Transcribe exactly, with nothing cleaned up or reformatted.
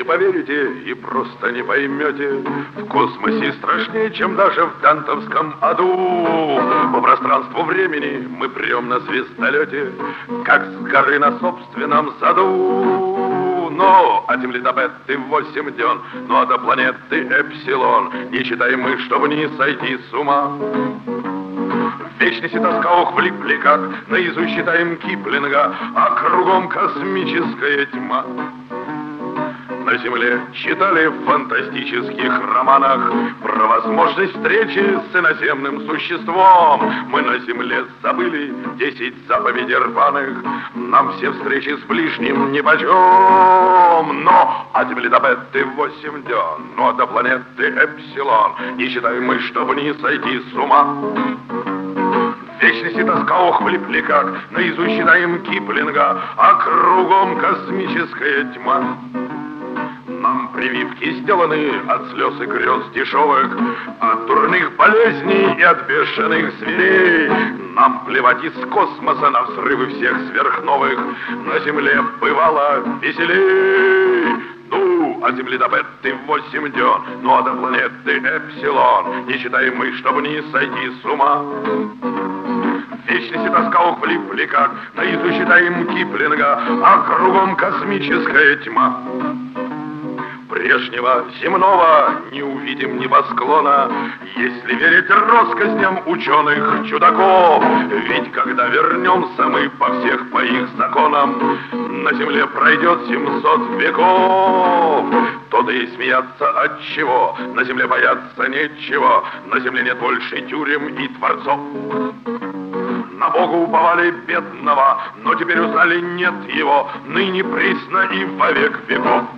поверите и просто не поймете. В космосе страшнее, чем даже в дантовском аду. По пространству времени мы прем на звездолете, как с горы на собственном заду. Но от Земли до Бетты восемь дён, ну а до планеты Эпсилон не читаем мы, чтобы не сойти с ума. В вечности тоска ухвлипли, как наизусть читаем Киплинга, а кругом космическая тьма. На Земле читали в фантастических романах про возможность встречи с иноземным существом. Мы на Земле забыли десять заповедей рваных, нам все встречи с ближним нипочем. Но от Земли до Бетты восемь дён, ну а до планеты Эпсилон не читаем мы, чтобы не сойти с ума. В вечности тоска ухвлипли, как наизусть читаем Киплинга, а кругом космическая тьма. Нам прививки сделаны от слез и грез дешевых, от дурных болезней и от бешеных зверей. Нам плевать из космоса на взрывы всех сверхновых, на Земле бывало веселей. Ну, от Земли до Бетты восемь дён, ну а до планеты Эпсилон не читаем мы, чтобы не сойти с ума. В вечности тоска ухвлипли, как наизусть читаем Киплинга, а кругом космическая тьма. Прежнего земного не увидим небосклона, если верить россказням ученых чудаков. Ведь когда вернемся мы по всех по их законам, на Земле пройдет семьсот веков. То-то и смеяться от чего, на Земле бояться нечего, на Земле нет больше тюрем и дворцов. На Бога уповали бедного, но теперь узнали, нет его, ныне присно и во век веков.